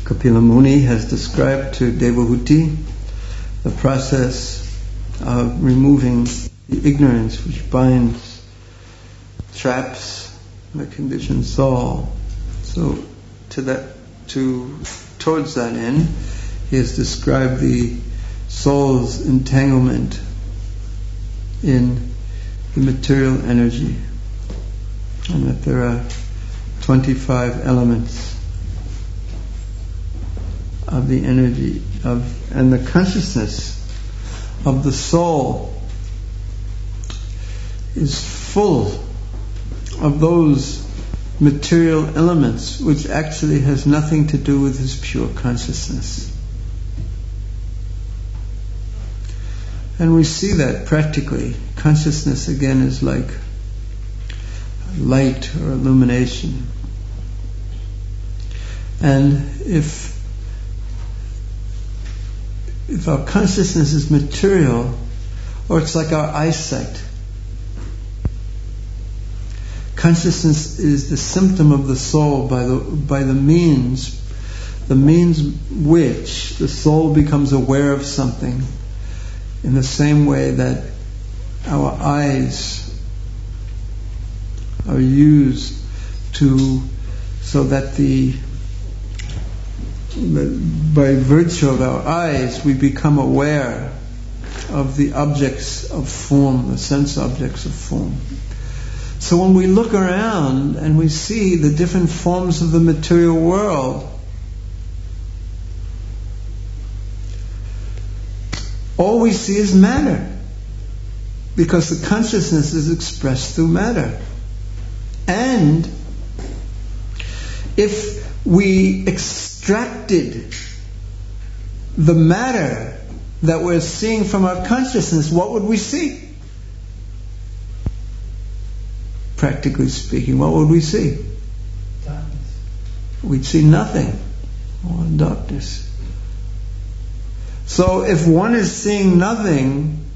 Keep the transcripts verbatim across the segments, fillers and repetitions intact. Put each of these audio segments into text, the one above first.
Kapila Muni has described to Devahuti the process of removing the ignorance which binds, traps the conditioned soul. So to that, to towards that end, he has described the soul's entanglement in the material energy, and that there are twenty-five elements of the energy of, and the consciousness of the soul is full of those material elements which actually has nothing to do with his pure consciousness. And we see that practically. Consciousness again is like light or illumination. And if if our consciousness is material, or it's like our eyesight. Consciousness is the symptom of the soul by the by the means, the means which the soul becomes aware of something, in the same way that our eyes are used to, so that the by virtue of our eyes we become aware of the objects of form, the sense objects of form. So when we look around and we see the different forms of the material world, all we see is matter, because the consciousness is expressed through matter. And if we extracted the matter that we're seeing from our consciousness, what would we see? Practically speaking, what would we see? Darkness. We'd see nothing. Or darkness. So if one is seeing nothing,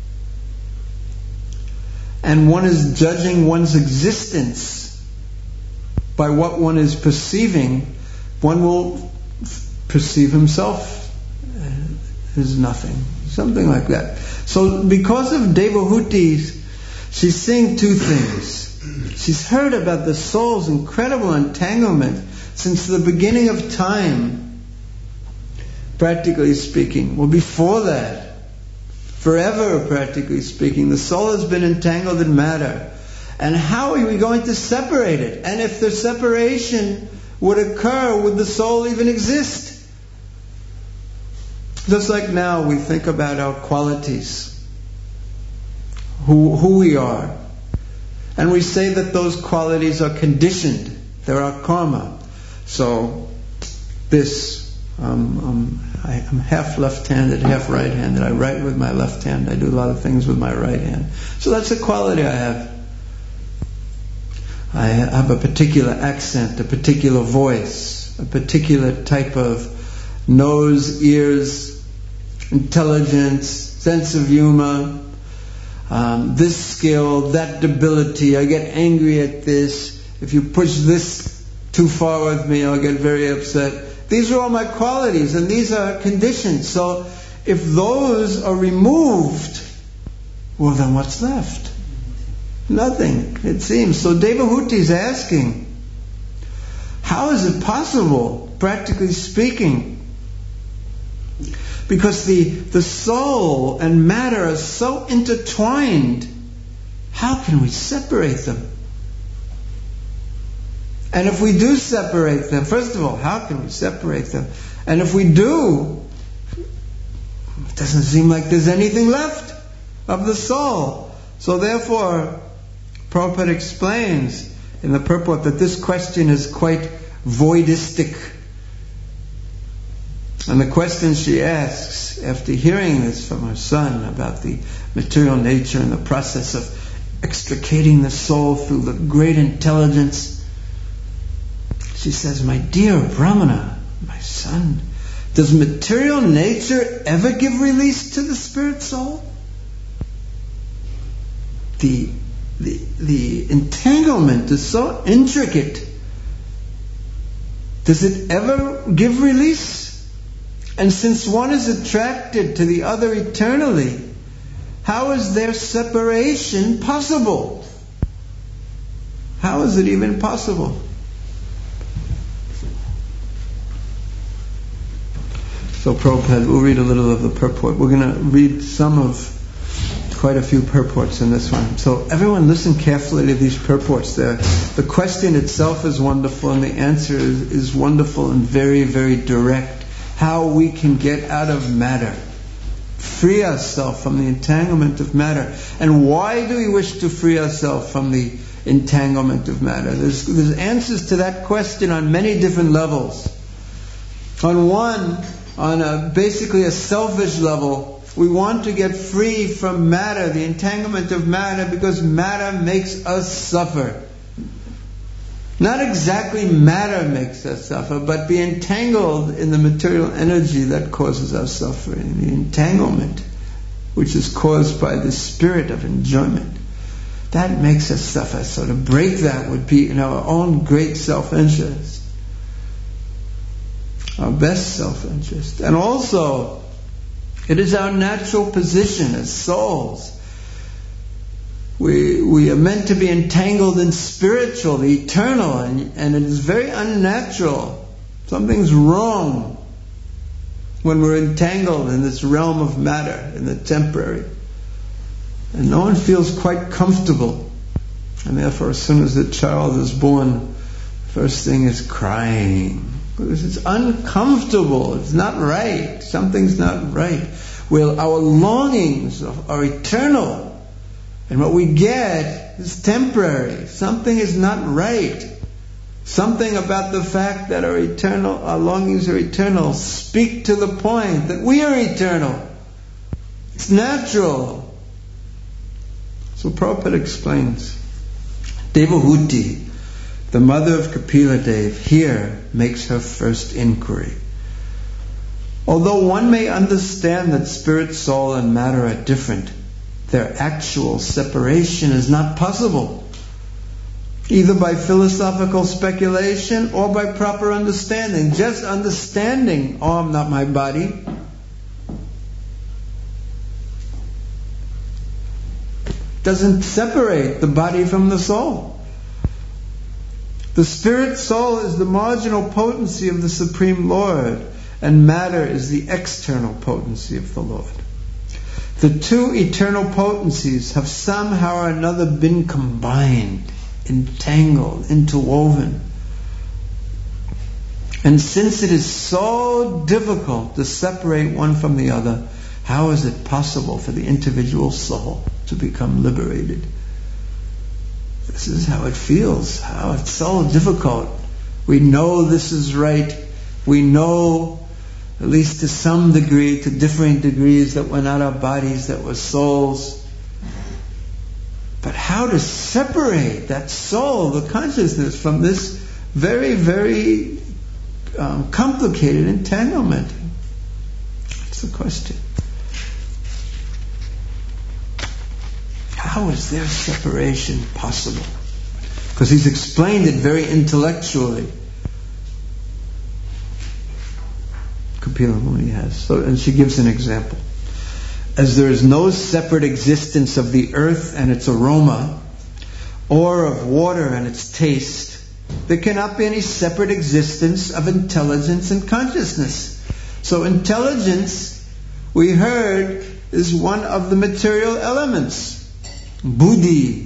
and one is judging one's existence by what one is perceiving, one will perceive himself as nothing. Something like that. So because of Devahuti, she's seeing two things. She's heard about the soul's incredible entanglement since the beginning of time, practically speaking. Well, before that, forever, practically speaking, the soul has been entangled in matter. And how are we going to separate it? And if the separation would occur, would the soul even exist? Just like now we think about our qualities, who, who we are. And we say that those qualities are conditioned. They're our karma. So, this, um, um, I, I'm half left-handed, half right-handed. I write with my left hand. I do a lot of things with my right hand. So that's a quality I have. I have a particular accent, a particular voice, a particular type of nose, ears, intelligence, sense of humor, um, this skill, that ability. I get angry at this. If you push this too far with me, I'll get very upset. These are all my qualities, and these are conditions. So if those are removed, well, then what's left? Nothing, it seems. So Devahuti is asking, how is it possible, practically speaking? Because the, the soul and matter are so intertwined, how can we separate them? And if we do separate them, first of all, how can we separate them? And if we do, it doesn't seem like there's anything left of the soul. So therefore, Prabhupada explains in the purport that this question is quite voidistic. And the question she asks, after hearing this from her son about the material nature and the process of extricating the soul through the great intelligence, she says, "My dear Brahmana, my son, does material nature ever give release to the spirit soul? The, the, the entanglement is so intricate Does it ever give release? And since one is attracted to the other eternally, how is their separation possible? How is it even possible? So Prabhupada, we'll read a little of the purport. We're going to read some of quite a few purports in this one. So everyone listen carefully to these purports. The, the question itself is wonderful, and the answer is, is wonderful and very, very direct. How we can get out of matter. Free ourselves from the entanglement of matter. And why do we wish to free ourselves from the entanglement of matter? There's, there's answers to that question on many different levels. On one, on a, basically a selfish level, we want to get free from matter, the entanglement of matter, because matter makes us suffer. Not exactly matter makes us suffer, but be entangled in the material energy that causes our suffering. The entanglement, which is caused by the spirit of enjoyment, that makes us suffer. So to break that would be in our own great self-interest, our best self-interest. And also, it is our natural position as souls. We we are meant to be entangled in spiritual, the eternal, and, and it is very unnatural. Something's wrong when we're entangled in this realm of matter, in the temporary. And no one feels quite comfortable. And therefore, as soon as the child is born, the first thing is crying. Because it's uncomfortable, it's not right, something's not right. Well, our longings are eternal. And what we get is temporary. Something is not right. Something about the fact that our eternal, our longings are eternal, speak to the point that we are eternal. It's natural. So Prabhupada explains, Devahuti, the mother of Kapila Dev, here makes her first inquiry. Although one may understand that spirit, soul, and matter are different, their actual separation is not possible, either by philosophical speculation or by proper understanding. Just understanding, oh, I'm not my body, doesn't separate the body from the soul. The spirit soul is the marginal potency of the Supreme Lord, and matter is the external potency of the Lord. The two eternal potencies have somehow or another been combined, entangled, interwoven. And since it is so difficult to separate one from the other, how is it possible for the individual soul to become liberated? This is how it feels, how it's so difficult. We know this is right. We know, at least to some degree, to differing degrees, that we're not our bodies, that we're souls. But how to separate that soul, the consciousness, from this very, very um, complicated entanglement? That's the question. How is their separation possible? Because he's explained it very intellectually. Kapila Muni has. So, and she gives an example. As there is no separate existence of the earth and its aroma, or of water and its taste, there cannot be any separate existence of intelligence and consciousness. So intelligence, we heard, is one of the material elements. Buddhi.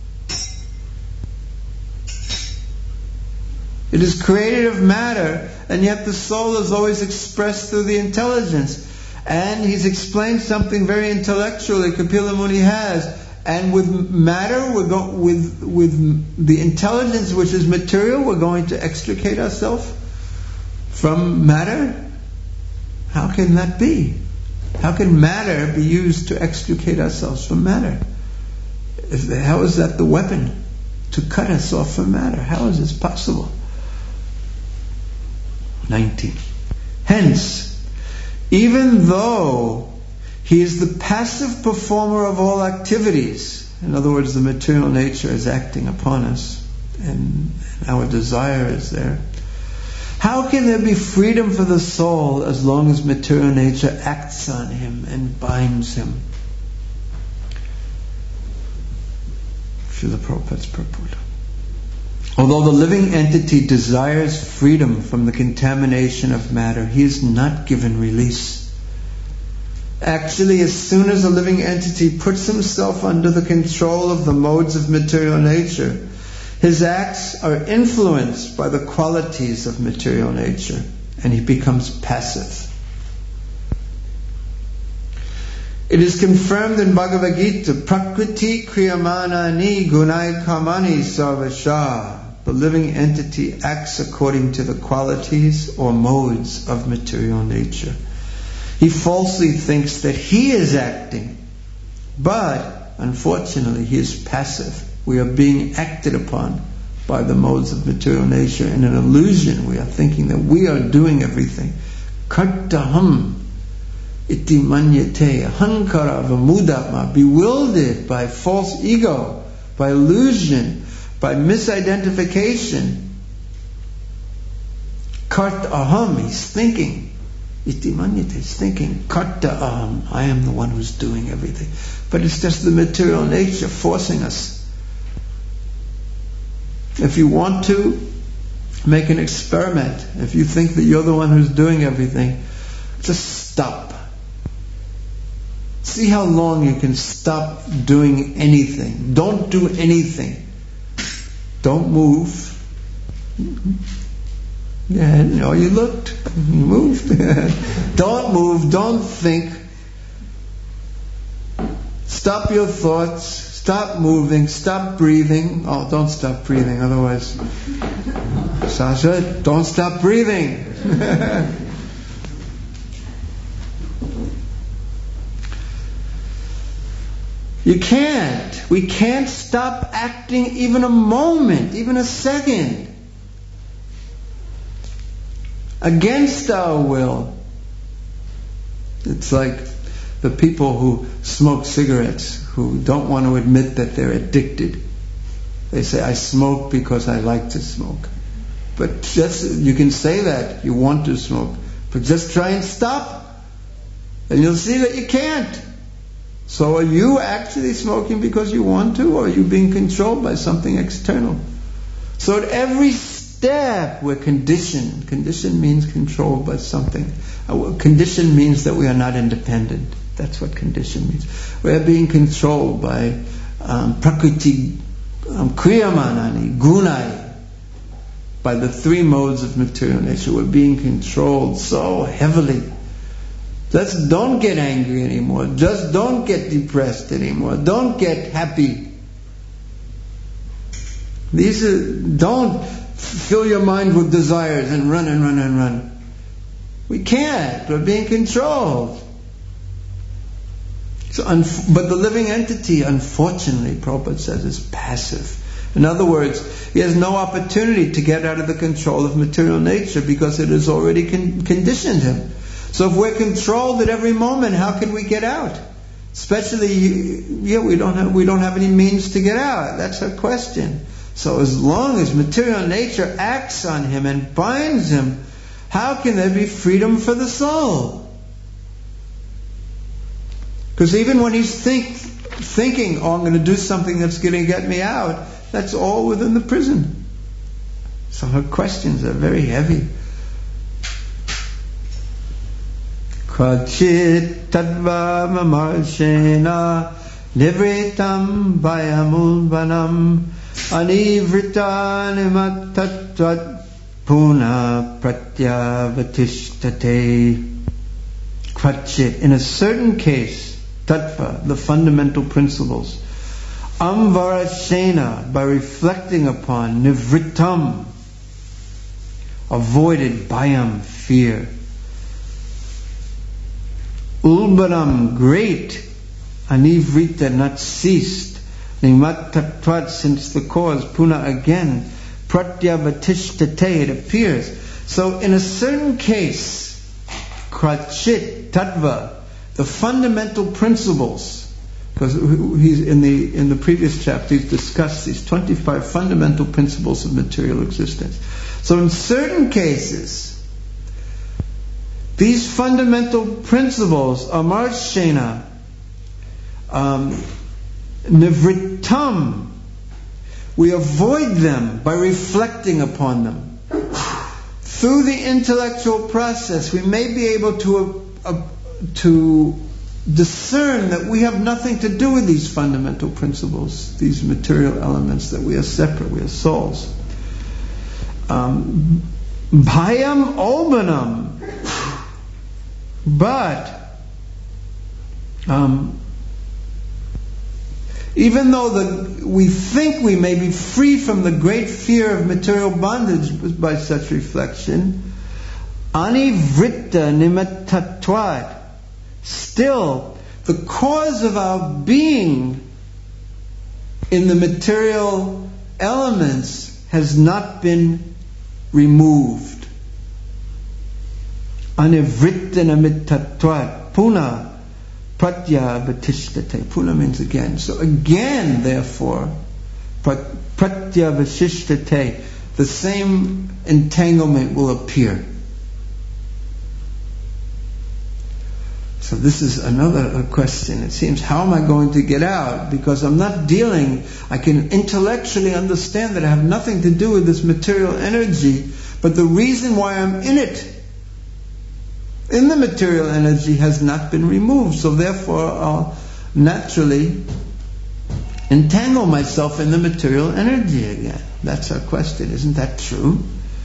It is created of matter, and yet the soul is always expressed through the intelligence. And he's explained something very intellectually, Kapila Muni has. And with matter, we're go- with with the intelligence which is material, we're going to extricate ourselves from matter. How can that be? How can matter be used to extricate ourselves from matter? If, how is that the weapon to cut us off from matter? How is this possible? nineteen. Hence, even though he is the passive performer of all activities, in other words, the material nature is acting upon us, and our desire is there, How can there be freedom for the soul as long as material nature acts on him and binds him? Srila Prabhupada's purport. Although the living entity desires freedom from the contamination of matter, he is not given release. Actually, as soon as a living entity puts himself under the control of the modes of material nature, his acts are influenced by the qualities of material nature, and he becomes passive. It is confirmed in Bhagavad Gita, Prakriti Kriyamanani Gunai Kamani Sarvasha. The living entity acts according to the qualities or modes of material nature. He falsely thinks that he is acting, but unfortunately he is passive. We are being acted upon by the modes of material nature. In an illusion, we are thinking that we are doing everything. Kartaham iti manyate hankara vamudama, bewildered by false ego, by illusion, by misidentification. Karta aham, he's thinking. Iti manyate, he's thinking. Karta aham, I am the one who's doing everything. But it's just the material nature forcing us. If you want to make an experiment, if you think that you're the one who's doing everything, just stop. See how long you can stop doing anything. Don't do anything. Don't move. Yeah, no, you looked. You moved. Don't move. Don't think. Stop your thoughts. Stop moving. Stop breathing. Oh, don't stop breathing. Otherwise, Sasha, don't stop breathing. You can't. We can't stop acting even a moment, even a second, against our will. It's like the people who smoke cigarettes, who don't want to admit that they're addicted. They say, I smoke because I like to smoke. But just, you can say that, you want to smoke, but just try and stop, and you'll see that you can't. So are you actually smoking because you want to, or are you being controlled by something external? So at every step we're conditioned. Conditioned means controlled by something. Conditioned means that we are not independent. That's what conditioned means. We're being controlled by um, prakriti, um, kriyamanani, gunai, by the three modes of material nature. We're being controlled so heavily. Just don't get angry anymore. Just don't get depressed anymore. Don't get happy. These are, don't fill your mind with desires and run and run and run. We can't. We're being controlled. So, but the living entity, unfortunately, Prabhupada says, is passive. In other words, he has no opportunity to get out of the control of material nature because it has already con- conditioned him. So if we're controlled at every moment, how can we get out? Especially, yeah, we don't have we don't have any means to get out. That's a question. So as long as material nature acts on him and binds him, how can there be freedom for the soul? Because even when he's think, thinking, oh, I'm going to do something that's going to get me out, that's all within the prison. So her questions are very heavy. Kvachit tadva mamarshena nivritam vayamulvanam anivrita nimatatvat puna pratyavatistate. Kvachit, in a certain case, tattva, the fundamental principles, amvarashena, by reflecting upon, nivritam, avoided, bhayam, fear, ulbaram, great, anivrita, not ceased, nimatatvat, since the cause, puna, again, pratyavatistate, it appears. So in a certain case, krachit, tattva, the fundamental principles, Because he's in the in the previous chapter he's discussed these twenty-five fundamental principles of material existence. So in certain cases, these fundamental principles, amarshena, um, nivritam, we avoid them by reflecting upon them. Through the intellectual process, we may be able to uh, uh, to discern that we have nothing to do with these fundamental principles, these material elements, that we are separate, we are souls. Um, bhayam olbanam. But um, even though the, we think we may be free from the great fear of material bondage by such reflection, anivritta nimittatvat, still the cause of our being in the material elements has not been removed. Anivritta nimittatvat puna pratyavashishtate. Puna means again. So again, therefore, pratyavashishtate, the same entanglement will appear. So this is another question. It seems, how am I going to get out? Because I'm not dealing, I can intellectually understand that I have nothing to do with this material energy, but the reason why I'm in it, in the material energy, has not been removed. So therefore I'll naturally entangle myself in the material energy again. That's our question. Isn't that true?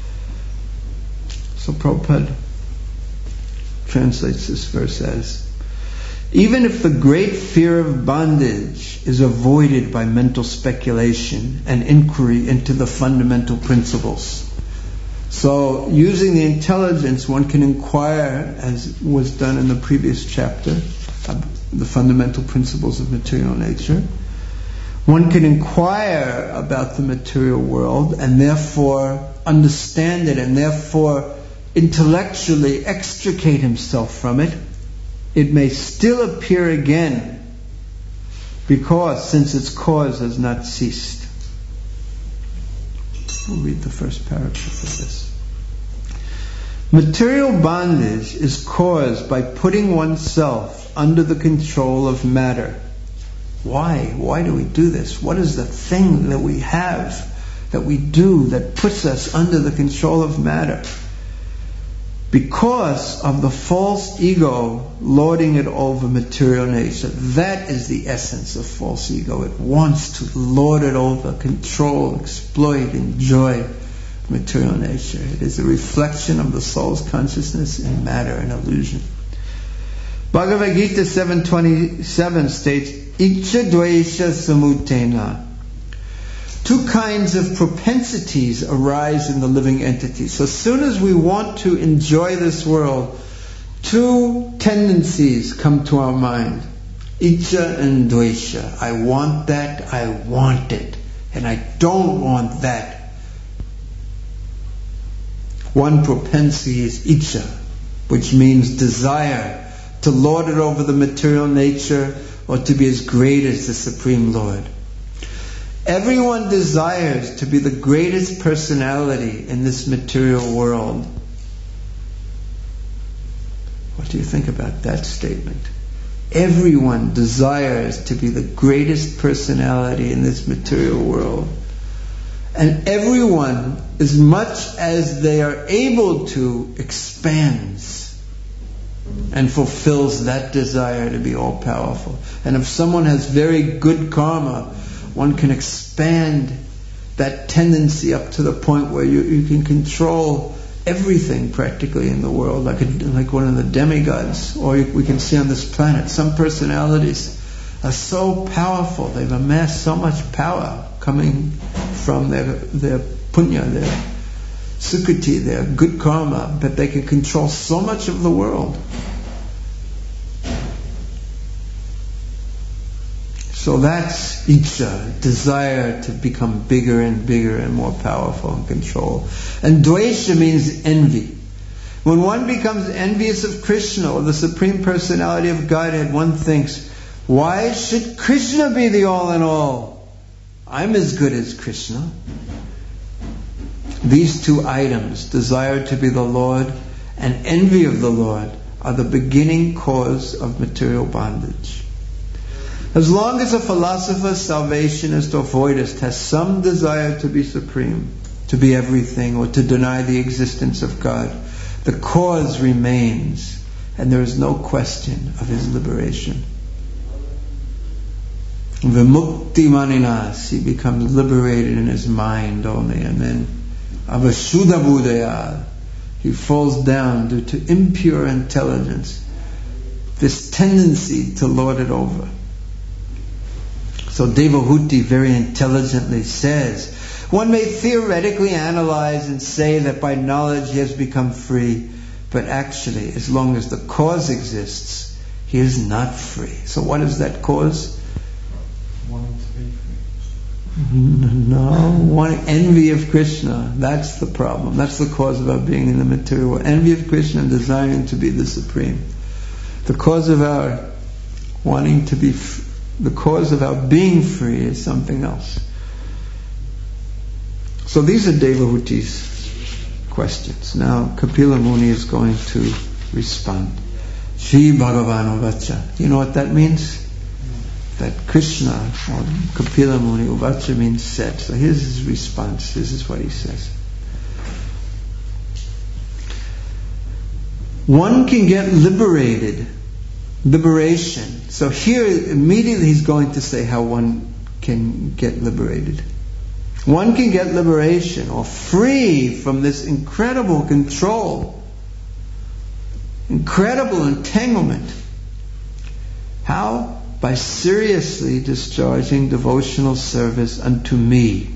So Prabhupada translates this verse as, even if the great fear of bondage is avoided by mental speculation and inquiry into the fundamental principles. So using the intelligence, one can inquire, as was done in the previous chapter, of the fundamental principles of material nature. One can inquire about the material world and therefore understand it, and therefore intellectually extricate himself from it. It may still appear again, because since its cause has not ceased. We'll read the first paragraph of this. Material bondage is caused by putting oneself under the control of matter. Why? Why do we do this? What is the thing that we have, that we do, that puts us under the control of matter? Because of the false ego lording it over material nature. That is the essence of false ego. It wants to lord it over, control, exploit, enjoy material nature. It is a reflection of the soul's consciousness in matter and illusion. Bhagavad Gita seven twenty-seven states, Icha dvesha samutena. Two kinds of propensities arise in the living entity. So as soon as we want to enjoy this world, two tendencies come to our mind. Icha and dvesha. I want that, I want it. And I don't want that. One propensity is icha, which means desire to lord it over the material nature or to be as great as the Supreme Lord. Everyone desires to be the greatest personality in this material world. What do you think about that statement? Everyone desires to be the greatest personality in this material world. And everyone, as much as they are able to, expands and fulfills that desire to be all powerful. And if someone has very good karma, one can expand that tendency up to the point where you, you can control everything practically in the world, like a, like one of the demigods. Or you, we can see on this planet, some personalities are so powerful, they've amassed so much power coming from their their punya, their sukriti, their good karma, that they can control so much of the world. So that's icha, desire to become bigger and bigger and more powerful and control. And dvesha means envy. When one becomes envious of Krishna or the Supreme Personality of Godhead, one thinks, Why should Krishna be the all in all? I'm as good as Krishna. These two items, desire to be the Lord and envy of the Lord, are the beginning cause of material bondage. As long as a philosopher, salvationist or voidist has some desire to be supreme, to be everything, or to deny the existence of God, the cause remains, and there is no question of his liberation. Vimukti maninas, he becomes liberated in his mind only, and then avashuddha buddhaya, he falls down due to impure intelligence, this tendency to lord it over. So Devahuti very intelligently says, one may theoretically analyze and say that by knowledge he has become free, but actually, as long as the cause exists, he is not free. So what is that cause? Wanting to be free. No, one envy of Krishna. That's the problem. That's the cause of our being in the material world. Envy of Krishna and desiring to be the supreme. The cause of our wanting to be, f- the cause of our being free is something else. So these are Devahuti's questions. Now Kapila Muni is going to respond. Shri Bhagavan Uvacha. You know what that means? That Krishna, or Kapila Muni, Uvacha means said. So here's his response. This is what he says. One can get liberated. Liberation. So here immediately he's going to say how one can get liberated. One can get liberation or free from this incredible control, incredible entanglement. How? By seriously discharging devotional service unto me.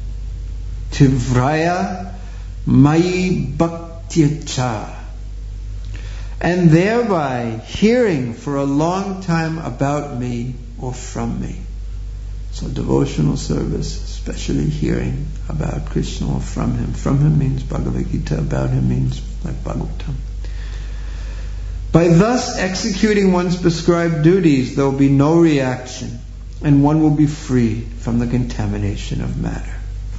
Tivraya Mayi Bhaktyacha. And thereby hearing for a long time about me or from me. So devotional service, especially hearing about Krishna or from him. From him means Bhagavad Gita, about him means like Bhagavatam. By thus executing one's prescribed duties, there will be no reaction, and one will be free from the contamination of matter.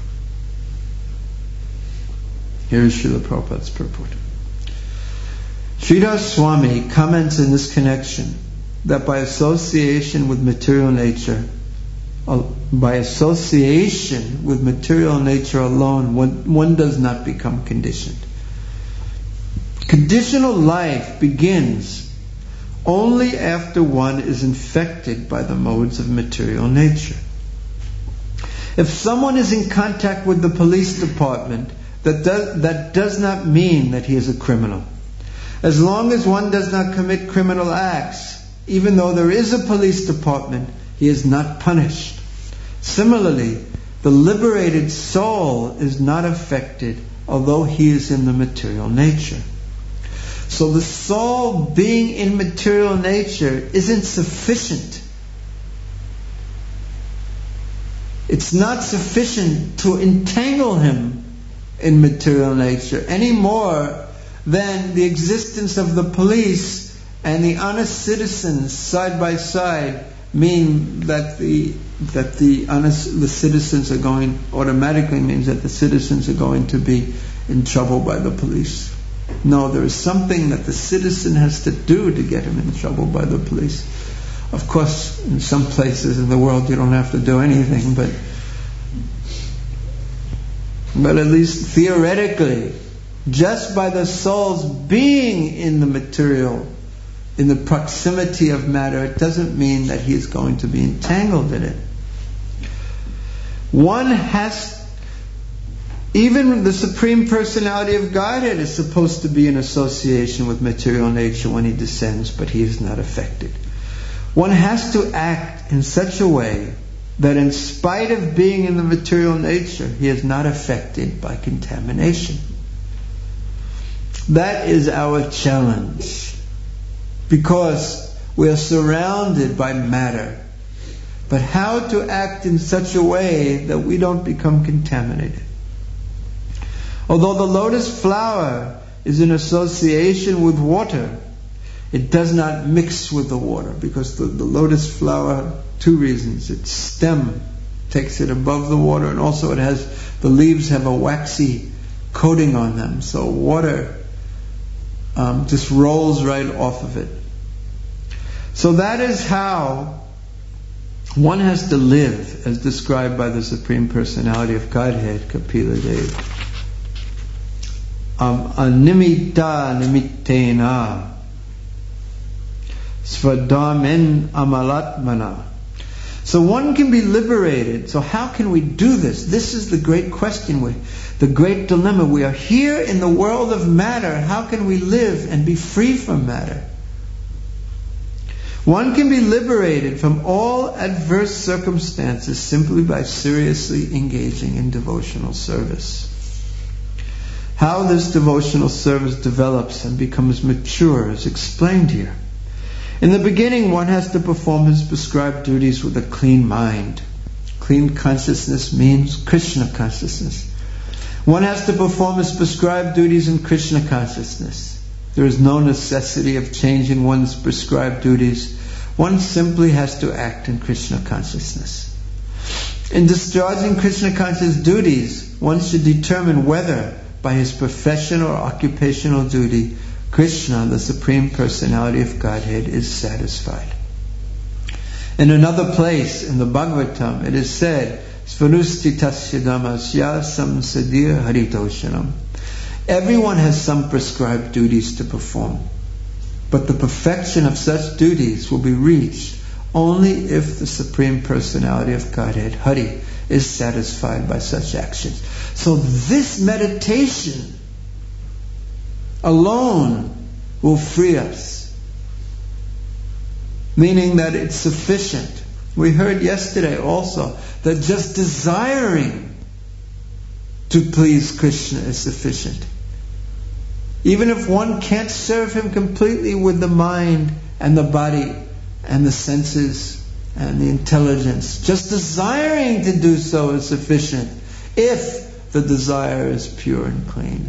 Here is Srila Prabhupada's purport. Sridhar Swami comments in this connection that by association with material nature, by association with material nature alone, one, one does not become conditioned. Conditional life begins only after one is infected by the modes of material nature. If someone is in contact with the police department, that does, that does not mean that he is a criminal. As long as one does not commit criminal acts, even though there is a police department, he is not punished. Similarly, the liberated soul is not affected, although he is in the material nature. So the soul being in material nature isn't sufficient. It's not sufficient to entangle him in material nature any more than the existence of the police and the honest citizens side by side mean that the that the honest the citizens are going automatically means that the citizens are going to be in trouble by the police. No, there is something that the citizen has to do to get him in trouble by the police. Of course, in some places in the world you don't have to do anything, but but at least theoretically, just by the soul's being in the material, in the proximity of matter, it doesn't mean that he is going to be entangled in it. One has, even the Supreme Personality of Godhead is supposed to be in association with material nature when he descends, but he is not affected. One has to act in such a way that in spite of being in the material nature, he is not affected by contamination. That is our challenge. Because we are surrounded by matter. But how to act in such a way that we don't become contaminated. Although the lotus flower is in association with water, It does not mix with the water, because the, the lotus flower, two reasons. Its stem takes it above the water, and also it has, the leaves have a waxy coating on them, so water um, just rolls right off of it. So that is how one has to live, as described by the Supreme Personality of Godhead, Kapila Deva. Um, Animitta nimittena svadamen amalatmana. So one can be liberated. So how can we do this? This is the great question, we, the great dilemma. We are here in the world of matter. How can we live and be free from matter? One can be liberated from all adverse circumstances simply by seriously engaging in devotional service. How this devotional service develops and becomes mature is explained here. In the beginning, one has to perform his prescribed duties with a clean mind. Clean consciousness means Krishna consciousness. One has to perform his prescribed duties in Krishna consciousness. There is no necessity of changing one's prescribed duties. One simply has to act in Krishna consciousness. In discharging Krishna conscious duties, one should determine whether, by his professional or occupational duty, Krishna, the Supreme Personality of Godhead, is satisfied. In another place, in the Bhagavatam, it is said, Svarustitasya dhamasya samsadir haritoshanam. Everyone has some prescribed duties to perform, but the perfection of such duties will be reached only if the Supreme Personality of Godhead, Hari, is satisfied by such actions. So this meditation alone will free us, meaning that it's sufficient. We heard yesterday also that just desiring to please Krishna is sufficient. Even if one can't serve him completely with the mind and the body and the senses and the intelligence, just desiring to do so is sufficient if the desire is pure and clean.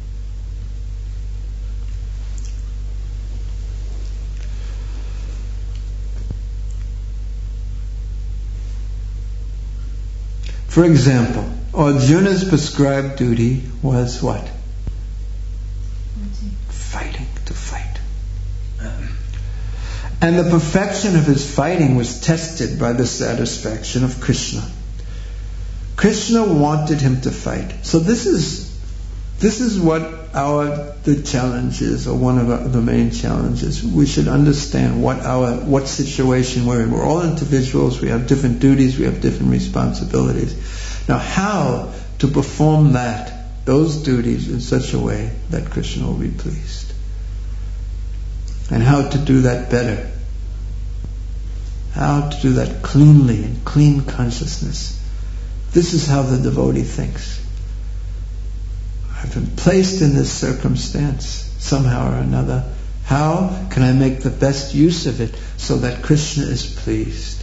For example, Arjuna's prescribed duty was what? Fighting, to fight. And the perfection of his fighting was tested by the satisfaction of Krishna. Krishna wanted him to fight. So this is this is what our the challenge is, or one of our, the main challenges. We should understand what our what situation we're in. We're all individuals. We have different duties. We have different responsibilities. Now, how to perform that those duties in such a way that Krishna will be pleased, and how to do that better, how to do that cleanly in clean consciousness. This is how the devotee thinks. I've been placed in this circumstance somehow or another. How can I make the best use of it so that Krishna is pleased?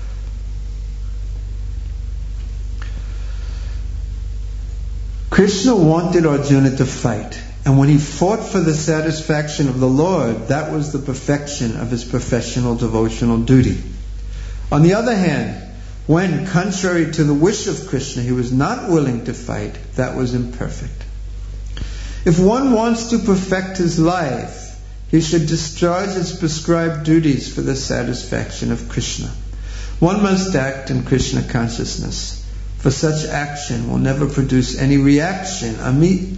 Krishna wanted Arjuna to fight, and when he fought for the satisfaction of the Lord, that was the perfection of his professional devotional duty. On the other hand, when, contrary to the wish of Krishna, he was not willing to fight, that was imperfect. If one wants to perfect his life, he should discharge his prescribed duties for the satisfaction of Krishna. One must act in Krishna consciousness, for such action will never produce any reaction. Animita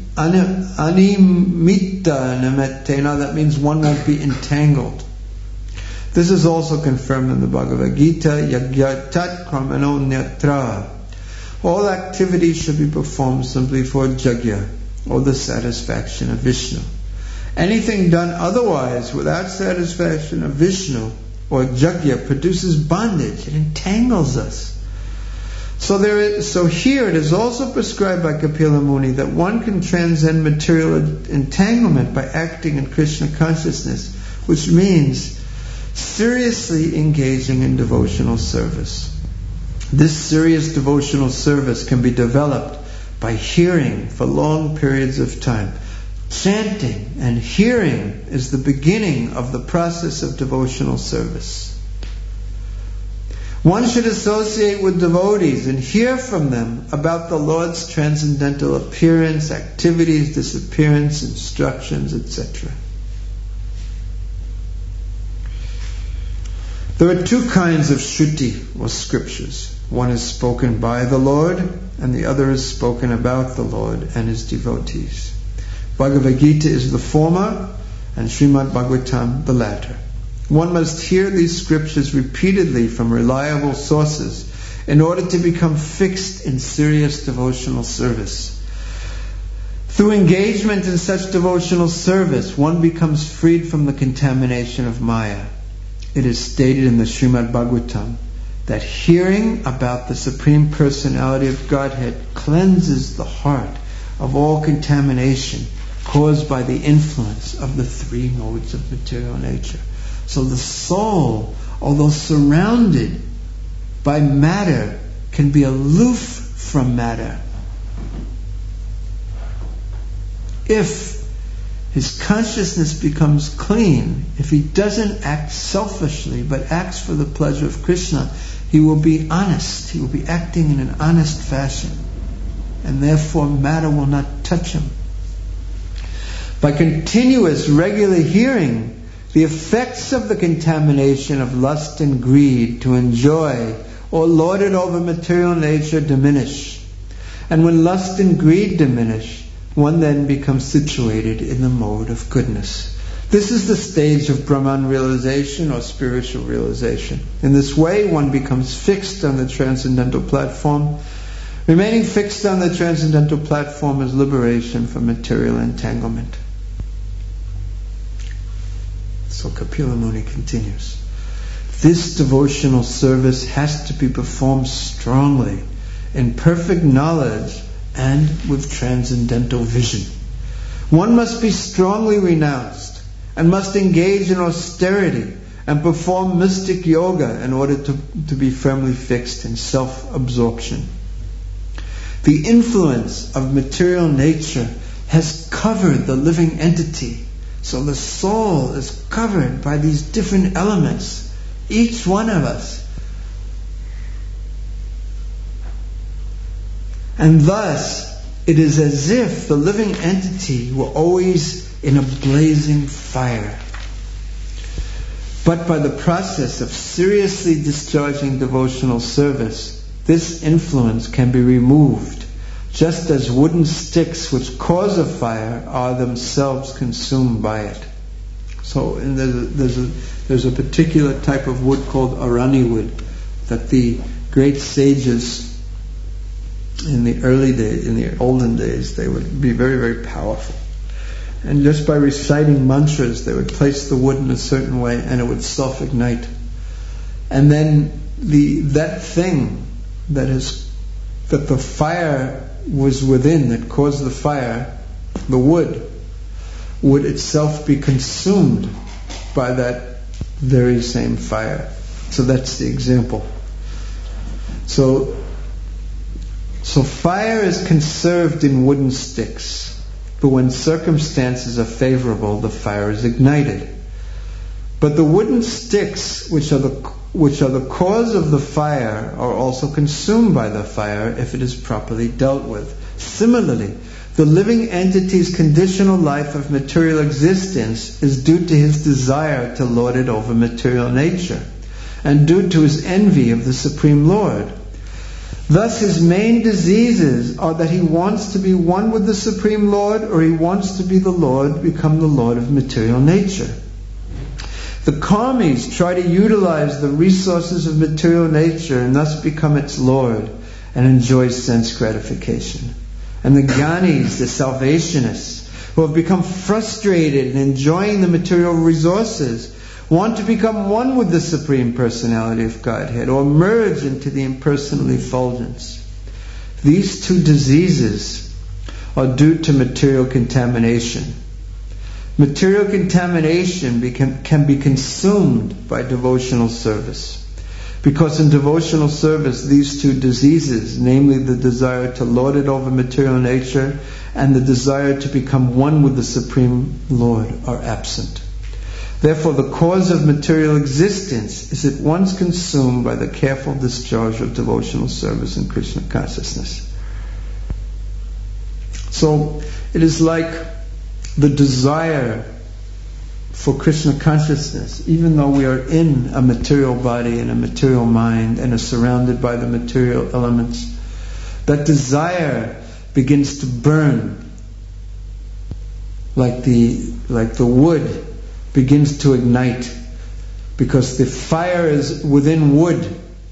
namattena, that means one won't be entangled. This is also confirmed in the Bhagavad Gita, Yagyatat kramano nyatra. All activities should be performed simply for Jagya, or the satisfaction of Vishnu. Anything done otherwise without satisfaction of Vishnu or Jagya produces bondage. It entangles us. So there is, so here it is also prescribed by Kapila Muni that one can transcend material entanglement by acting in Krishna consciousness, which means seriously engaging in devotional service. This serious devotional service can be developed by hearing for long periods of time Chanting and hearing is the beginning of the process of devotional service. One should associate with devotees and hear from them about the Lord's transcendental appearance, activities, disappearance, instructions, et cetera. There are two kinds of Shruti, or scriptures. One is spoken by the Lord, and the other is spoken about the Lord and His devotees. Bhagavad Gita is the former, and Srimad Bhagavatam the latter. One must hear these scriptures repeatedly from reliable sources in order to become fixed in serious devotional service. Through engagement in such devotional service, one becomes freed from the contamination of Maya. It is stated in the Srimad Bhagavatam that hearing about the Supreme Personality of Godhead cleanses the heart of all contamination caused by the influence of the three modes of material nature. So the soul, although surrounded by matter, can be aloof from matter if his consciousness becomes clean. If he doesn't act selfishly but acts for the pleasure of Krishna, he will be honest. He will be acting in an honest fashion, and therefore matter will not touch him. By continuous, regular hearing, the effects of the contamination of lust and greed to enjoy or lord it over material nature diminish. And when lust and greed diminish, one then becomes situated in the mode of goodness. This is the stage of Brahman realization or spiritual realization. In this way, one becomes fixed on the transcendental platform. Remaining fixed on the transcendental platform is liberation from material entanglement. So Kapila Muni continues. This devotional service has to be performed strongly, in perfect knowledge and with transcendental vision. One must be strongly renounced and must engage in austerity and perform mystic yoga in order to, to be firmly fixed in self-absorption. The influence of material nature has covered the living entity. So the soul is covered by these different elements, each one of us. And thus, it is as if the living entity were always in a blazing fire. But by the process of seriously discharging devotional service, this influence can be removed, just as wooden sticks which cause a fire are themselves consumed by it. So and there's, a, there's, a, there's a particular type of wood called arani wood that the great sages in the early days, in the olden days, they would be very, very powerful. And just by reciting mantras, they would place the wood in a certain way and it would self-ignite. And then the that thing that is that the fire was within, that caused the fire, the wood, would itself be consumed by that very same fire. So that's the example. So, so fire is conserved in wooden sticks, but when circumstances are favorable, the fire is ignited. But the wooden sticks, which are the which are the cause of the fire, are also consumed by the fire if it is properly dealt with. Similarly, the living entity's conditional life of material existence is due to his desire to lord it over material nature, and due to his envy of the Supreme Lord. Thus his main diseases are that he wants to be one with the Supreme Lord, or he wants to be the Lord, become the Lord of material nature. The karmis try to utilize the resources of material nature and thus become its lord and enjoy sense gratification. And the gyanis, the salvationists, who have become frustrated in enjoying the material resources, want to become one with the Supreme Personality of Godhead, or merge into the impersonal effulgence. These two diseases are due to material contamination. Material contamination become, can be consumed by devotional service. Because in devotional service, these two diseases, namely the desire to lord it over material nature and the desire to become one with the Supreme Lord, are absent. Therefore, the cause of material existence is at once consumed by the careful discharge of devotional service in Krishna consciousness. So, it is like the desire for Krishna consciousness, even though we are in a material body and a material mind and are surrounded by the material elements, that desire begins to burn like the like the wood begins to ignite, because the fire is within wood.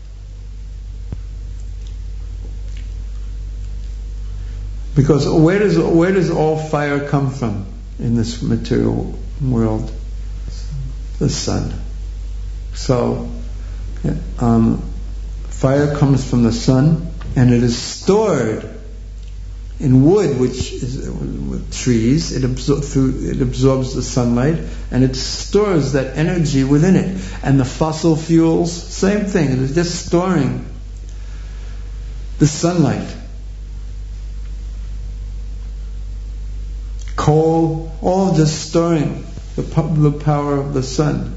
Because where does where does all fire come from in this material world? The sun. So, um, fire comes from the sun, and it is stored in wood, which is with trees. It absorbs through it absorbs the sunlight, and it stores that energy within it. And the fossil fuels, same thing. It is just storing the sunlight. Coal, all just storing the, the power of the sun.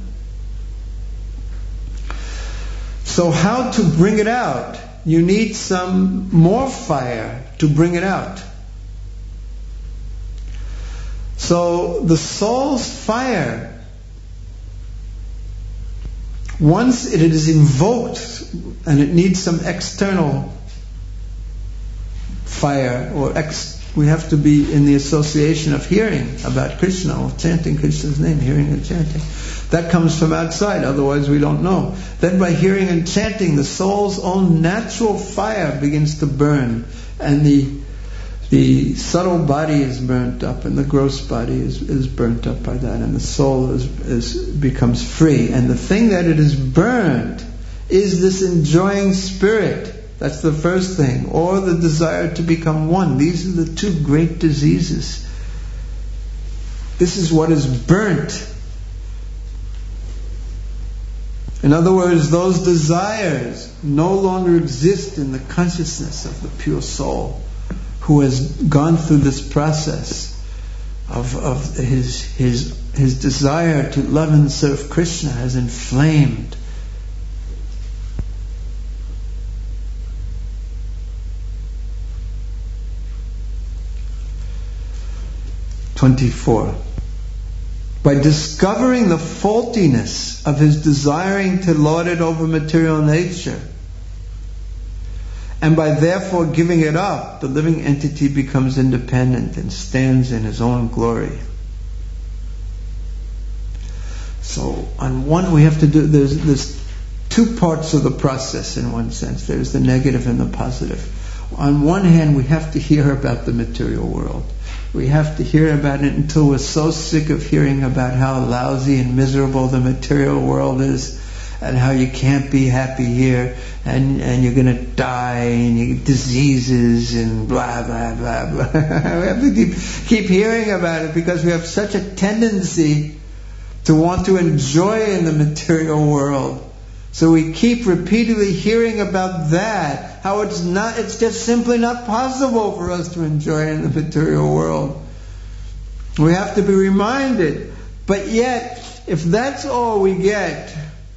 So how to bring it out? You need some more fire to bring it out. So the soul's fire, once it is invoked and it needs some external fire, or ex we have to be in the association of hearing about Krishna, or chanting Krishna's name, hearing and chanting. That comes from outside, otherwise we don't know. Then by hearing and chanting, the soul's own natural fire begins to burn, and the the subtle body is burnt up, and the gross body is, is burnt up by that, and the soul is, is becomes free. And the thing that it is burned is this enjoying spirit. That's the first thing. Or the desire to become one. These are the two great diseases. This is what is burnt. In other words, those desires no longer exist in the consciousness of the pure soul, who has gone through this process of, of his, his, his desire to love and serve Krishna has inflamed. twenty-four. By discovering the faultiness of his desiring to lord it over material nature, and by therefore giving it up, the living entity becomes independent and stands in his own glory. So, on one, we have to do, there's, there's two parts of the process in one sense. There's the negative and the positive. On one hand, we have to hear about the material world. We have to hear about it until we're so sick of hearing about how lousy and miserable the material world is, and how you can't be happy here, and, and you're going to die, and you get diseases, and blah, blah, blah, blah. We have to keep, keep hearing about it, because we have such a tendency to want to enjoy in the material world. So we keep repeatedly hearing about that, how it's not, it's just simply not possible for us to enjoy in the material world. We have to be reminded. But yet, if that's all we get,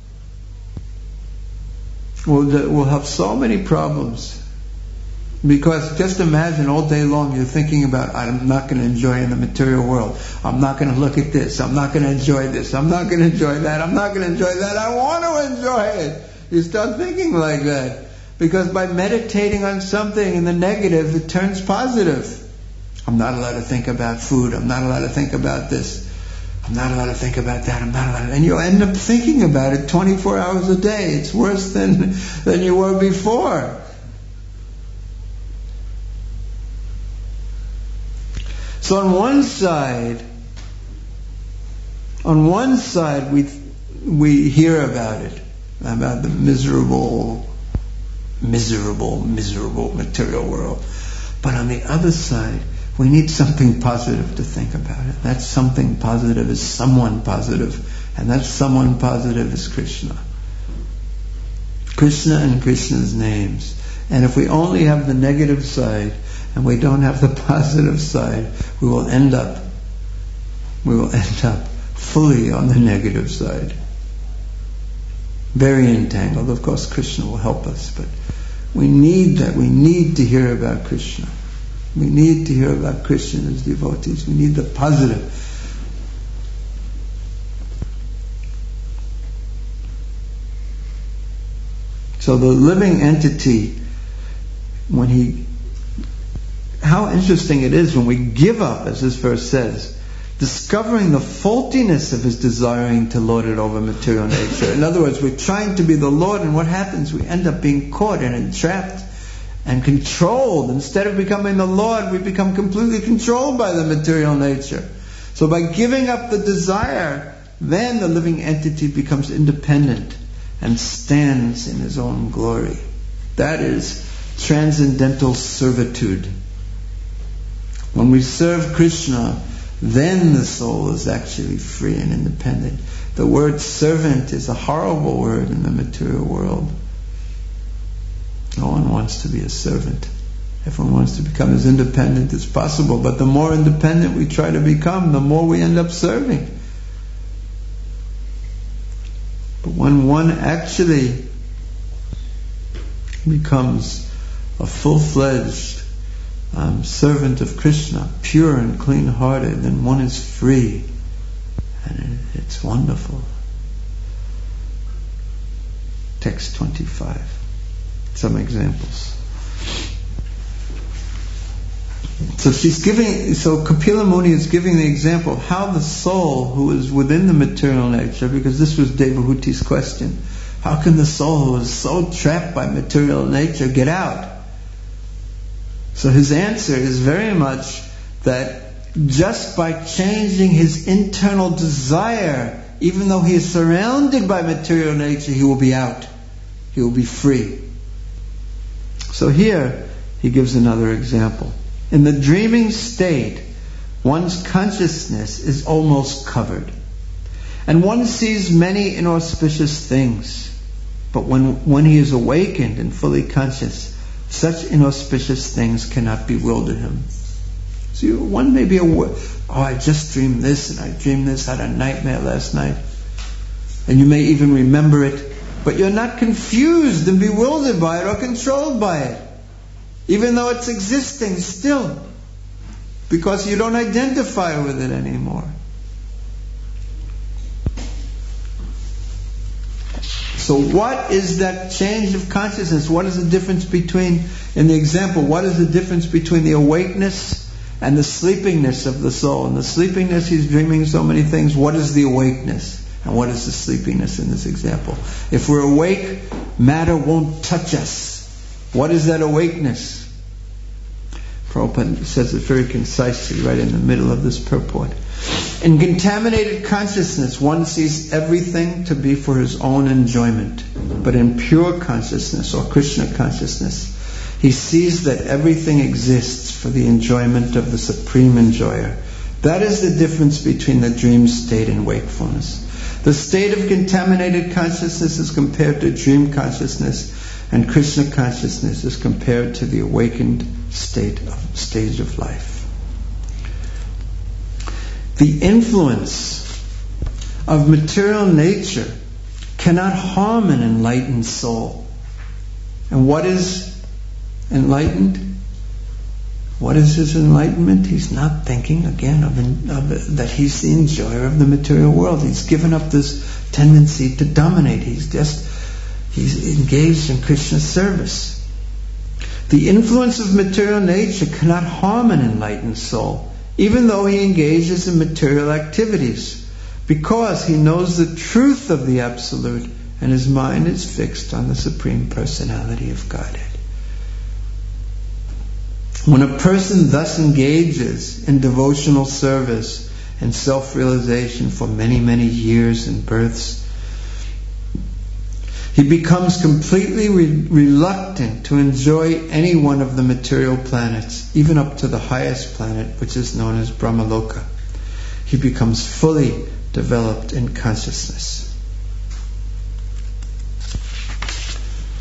we'll, we'll have so many problems. Because just imagine all day long you're thinking about, I'm not going to enjoy in the material world. I'm not going to look at this. I'm not going to enjoy this. I'm not going to enjoy that. I'm not going to enjoy that. I want to enjoy it. You start thinking like that. Because by meditating on something in the negative, it turns positive. I'm not allowed to think about food. I'm not allowed to think about this. I'm not allowed to think about that. I'm not allowed to... And you'll end up thinking about it twenty-four hours a day. It's worse than, than you were before. So on one side, on one side we we hear about it, about the miserable, miserable, miserable material world. But on the other side, we need something positive to think about it. That something positive is someone positive, and that someone positive is Krishna. Krishna and Krishna's names. And if we only have the negative side and we don't have the positive side, we will end up, we will end up fully on the negative side. Very entangled. Of course, Krishna will help us, but we need that. We need to hear about Krishna. We need to hear about Krishna as devotees. We need the positive. So the living entity, when he, how interesting it is when we give up, as this verse says, discovering the faultiness of his desiring to lord it over material nature. In other words, we're trying to be the Lord, and what happens? We end up being caught and entrapped and controlled. Instead of becoming the Lord, we become completely controlled by the material nature. So by giving up the desire, then the living entity becomes independent and stands in his own glory. That is transcendental servitude. When we serve Krishna, then the soul is actually free and independent. The word servant is a horrible word in the material world. No one wants to be a servant. Everyone wants to become as independent as possible, but the more independent we try to become, the more we end up serving. But when one actually becomes a full-fledged um, servant of Krishna, pure and clean-hearted, then one is free. And it, it's wonderful. Text twenty-five. Some examples. So she's giving, so Kapila Muni is giving the example of how the soul who is within the material nature, because this was Devahuti's question, how can the soul who is so trapped by material nature get out? So his answer is very much that just by changing his internal desire, even though he is surrounded by material nature, he will be out. He will be free. So here he gives another example. In the dreaming state, one's consciousness is almost covered, and one sees many inauspicious things. But when, when he is awakened and fully conscious, such inauspicious things cannot bewilder him. So you, one may be aware, oh, I just dreamed this, and I dreamed this, I had a nightmare last night. And you may even remember it, but you're not confused and bewildered by it or controlled by it, even though it's existing still, because you don't identify with it anymore. So what is that change of consciousness? What is the difference between, in the example, what is the difference between the awakeness and the sleepiness of the soul? In the sleepiness, he's dreaming so many things. What is the awakeness? And what is the sleepiness in this example? If we're awake, matter won't touch us. What is that awakeness? Prabhupada says it very concisely right in the middle of this purport. In contaminated consciousness, one sees everything to be for his own enjoyment. But in pure consciousness, or Krishna consciousness, he sees that everything exists for the enjoyment of the Supreme Enjoyer. That is the difference between the dream state and wakefulness. The state of contaminated consciousness is compared to dream consciousness, and Krishna consciousness is compared to the awakened state of, stage of life. The influence of material nature cannot harm an enlightened soul. And what is enlightened? What is his enlightenment? He's not thinking again of, of that he's the enjoyer of the material world. He's given up this tendency to dominate. He's just he's engaged in Krishna's service. The influence of material nature cannot harm an enlightened soul, even though he engages in material activities, because he knows the truth of the Absolute and his mind is fixed on the Supreme Personality of Godhead. When a person thus engages in devotional service and self-realization for many, many years and births, he becomes completely re- reluctant to enjoy any one of the material planets, even up to the highest planet, which is known as Brahmaloka. He becomes fully developed in consciousness.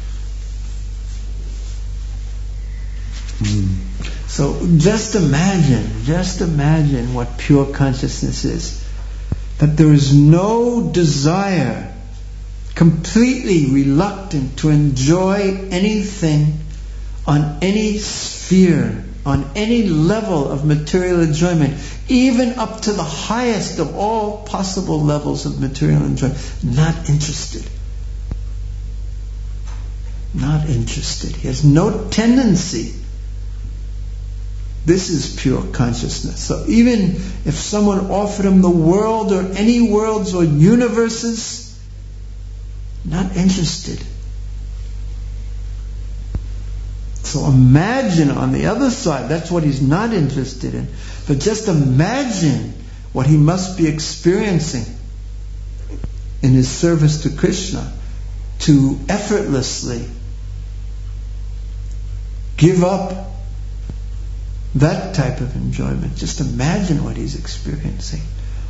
Mm. So just imagine, just imagine what pure consciousness is. That there is no desire, completely reluctant to enjoy anything on any sphere, on any level of material enjoyment, even up to the highest of all possible levels of material enjoyment. Not interested. Not interested. He has no tendency. This is pure consciousness. So even if someone offered him the world or any worlds or universes, not interested. So imagine on the other side, that's what he's not interested in. But just imagine what he must be experiencing in his service to Krishna to effortlessly give up that type of enjoyment. Just imagine what he's experiencing.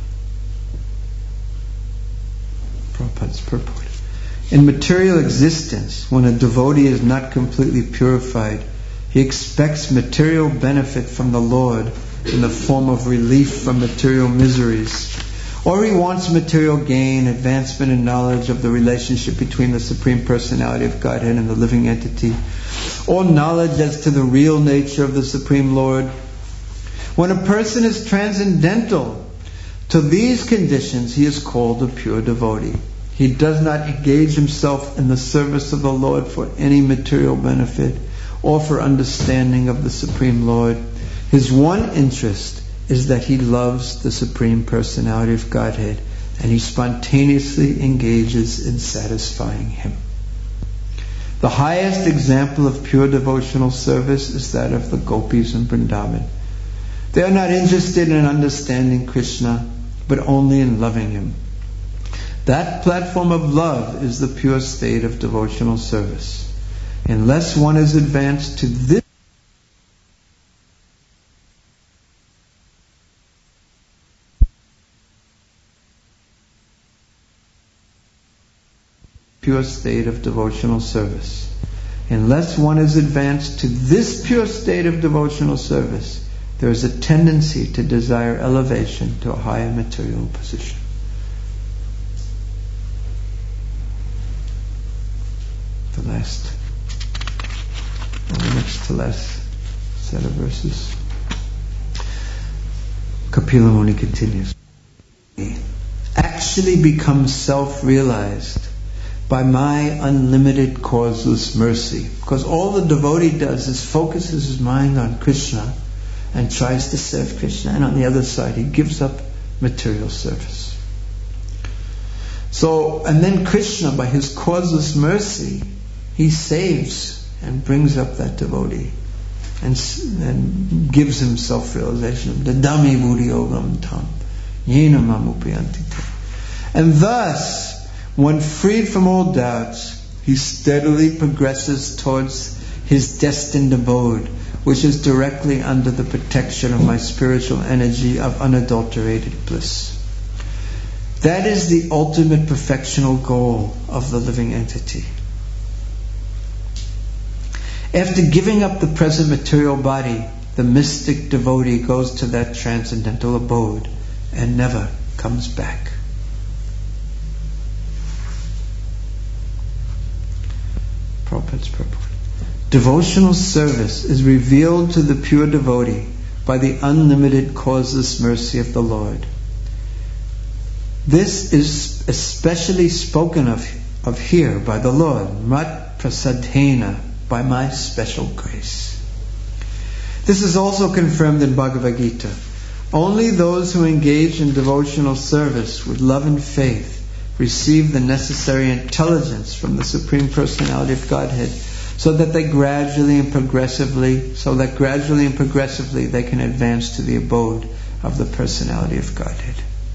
Prabhupada's purport. In material existence, when a devotee is not completely purified, he expects material benefit from the Lord in the form of relief from material miseries. Or he wants material gain, advancement in knowledge of the relationship between the Supreme Personality of Godhead and the living entity, or knowledge as to the real nature of the Supreme Lord. When a person is transcendental to these conditions, he is called a pure devotee. He does not engage himself in the service of the Lord for any material benefit or for understanding of the Supreme Lord. His one interest is that he loves the Supreme Personality of Godhead, and he spontaneously engages in satisfying Him. The highest example of pure devotional service is that of the gopis in Vrindavan. They are not interested in understanding Krishna, but only in loving Him. That platform of love is the pure state of devotional service. Unless one is advanced to this pure state of devotional service. Unless one is advanced to this pure state of devotional service, there is a tendency to desire elevation to a higher material position. The last, or the next to last set of verses. Kapila Muni continues. Actually becomes self-realized by my unlimited causeless mercy. Because all the devotee does is focuses his mind on Krishna and tries to serve Krishna, and on the other side he gives up material service. So, and then Krishna, by his causeless mercy, he saves and brings up that devotee and, and gives him self-realization. Dadami buddhi yogam tam yena mamupayanti tam. And thus, when freed from all doubts, he steadily progresses towards his destined abode, which is directly under the protection of my spiritual energy of unadulterated bliss. That is the ultimate perfectional goal of the living entity. After giving up the present material body, the mystic devotee goes to that transcendental abode and never comes back. Prabhupada's purport. Devotional service is revealed to the pure devotee by the unlimited causeless mercy of the Lord. This is especially spoken of, of here by the Lord, Mat Prasadhena, by my special grace. This is also confirmed in Bhagavad Gita. Only those who engage in devotional service with love and faith receive the necessary intelligence from the Supreme Personality of Godhead, so that they gradually and progressively, so that gradually and progressively they can advance to the abode of the Personality of Godhead.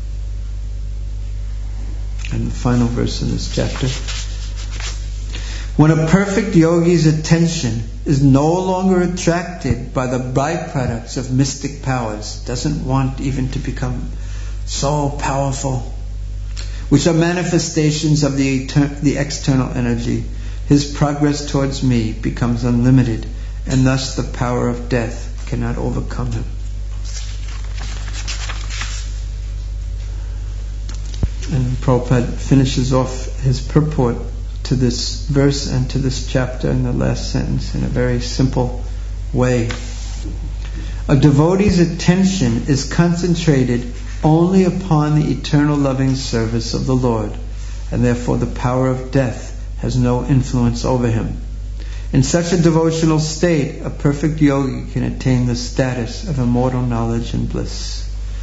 And the final verse in this chapter. When a perfect yogi's attention is no longer attracted by the byproducts of mystic powers, doesn't want even to become so powerful, which are manifestations of the, etern- the external energy, his progress towards me becomes unlimited and thus the power of death cannot overcome him. And Prabhupada finishes off his purport to this verse and to this chapter in the last sentence in a very simple way. A devotee's attention is concentrated only upon the eternal loving service of the Lord, and therefore the power of death has no influence over him. In such a devotional state, a perfect yogi can attain the status of immortal knowledge and bliss.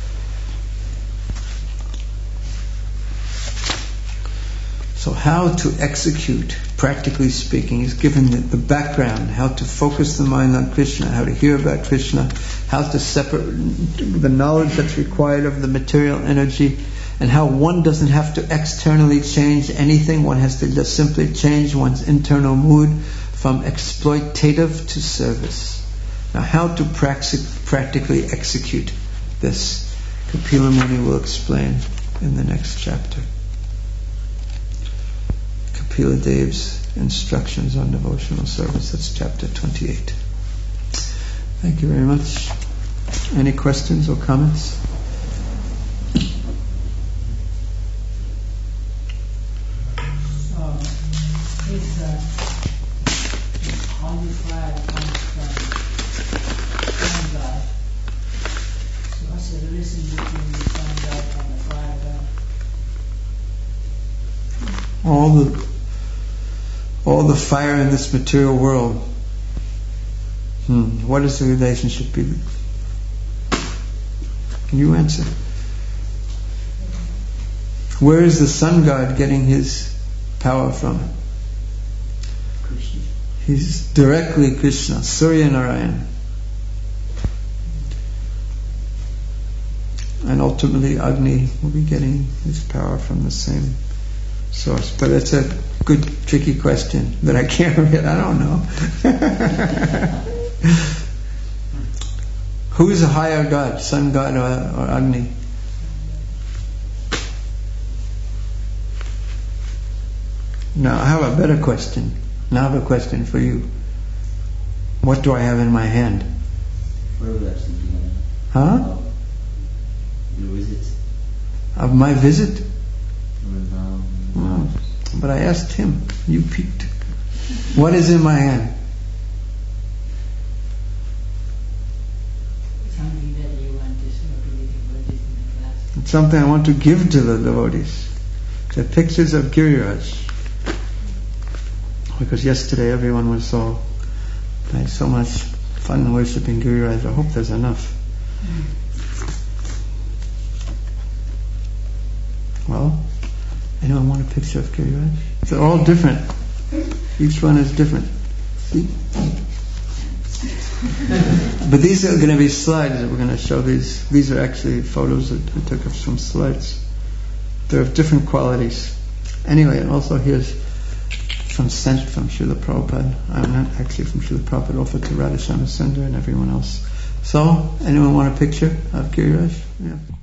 So how to execute, practically speaking, he's given the, the background, how to focus the mind on Krishna, how to hear about Krishna, how to separate the knowledge that's required of the material energy, and how one doesn't have to externally change anything, one has to just simply change one's internal mood from exploitative to service. Now how to praxi- practically execute this, Kapila Muni will explain in the next chapter. Kapila Dev's instructions on devotional service. That's chapter twenty-eight. Thank you very much. Any questions or comments? Um, is uh, holy fire comes from sun god. So what's the relation between the sun god and the fire god? All the all the fire in this material world. Hmm. What is the relationship between? Can you answer? Where is the sun god getting his power from? Krishna. He's directly Krishna, Surya Narayan. And ultimately Agni will be getting his power from the same source. But it's a good, tricky question that I can't read. I don't know. Who is a higher god, sun god or, or Agni? Now I have a better question. Now I have a question for you. What do I have in my hand? Huh? Your visit. Of my visit? No. Oh, but I asked him. You peeked. What is in my hand? Something that you want to show to the devotees in the class. It's something I want to give to the devotees. The pictures of Giriraj. Because yesterday everyone was so, had so much fun worshipping Giriraj. I hope there's enough. Well, anyone want a picture of Giriraj? They're all different. Each one is different. See? But these are going to be slides that we're going to show. These These are actually photos that I took of some slides. They're of different qualities. Anyway, and also here's from sent from Srila Prabhupada. I'm not actually from Srila Prabhupada, offered to Radha Shyama Sundar and everyone else. So, anyone want a picture of Giriraj? Yeah.